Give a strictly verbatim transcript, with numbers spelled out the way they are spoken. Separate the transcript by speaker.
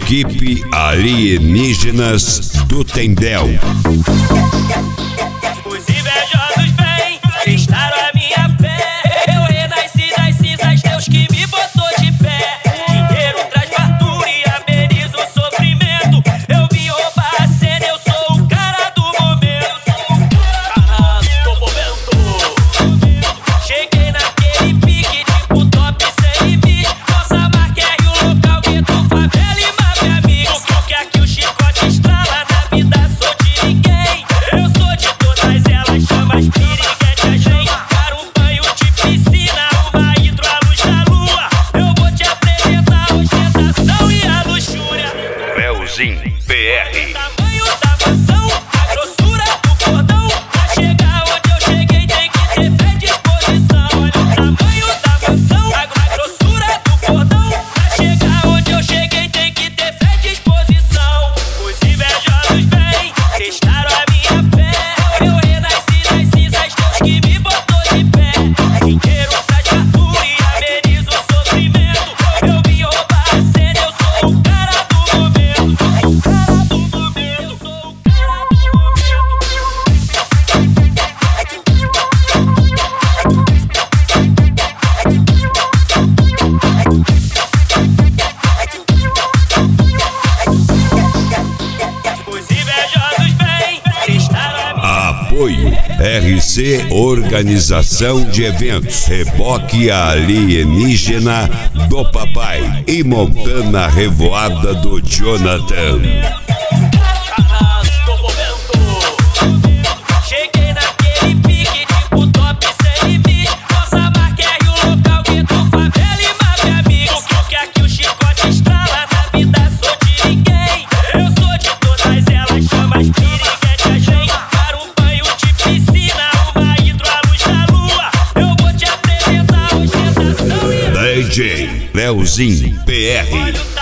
Speaker 1: Equipe Alienígenas do Tendel.
Speaker 2: Os invejosos vêm, testaram a minha fé. Eu renasci das cinzas, Deus que me botou de pé. Dinheiro traz fartura e ameniza o sofrimento. Eu vim roubar a cena, eu sou o cara do momento. Cara do momento. Cheguei naquele pique, tipo top sem limite. Nossa marca é o local, gueto, favela e máfia mix. Porque aqui o chicote estrala, na vida sou de ninguém. Eu sou de todas elas, chama as piriguete a gente. Para um banho de piscina, uma hidro à luz da lua. Eu vou te apresentar a ostentação e a luxúria.
Speaker 1: Leozinho P R.
Speaker 2: Tamanho da mansão, a grossura do cordão. Pra chegar onde eu cheguei tem que ter fé e disposição. Olha o tamanho da mansão, a, a grossura do cordão. Pra chegar onde eu cheguei tem que ter fé e disposição. Os invejosos vêm, testaram a minha fé. Eu renasci das cinzas, Deus que me botou de pé. Dinheiro traz fartura e ameniza o sofrimento. Eu vim roubar a cena, eu sou o cara do momento. Sou o cara do momento, eu sou o cara do momento. Os invejosos vêm, testaram a minha
Speaker 1: Apoio R C Organização de Eventos, Reboque Alienígena do Papai e Montana Revoada do Jonathan.
Speaker 2: Cara do momento. Cheguei naquele pique, tipo top sem limite. Nossa marca é o local, gueto, favela e máfia mix. Porque aqui o chicote estrala, na vida sou de ninguém. Eu sou de todas elas, chama as piriguete a gente. Para um banho de piscina, uma hidro à luz da lua. Eu vou te apresentar a ostentação e a
Speaker 1: D J Leozinho P R.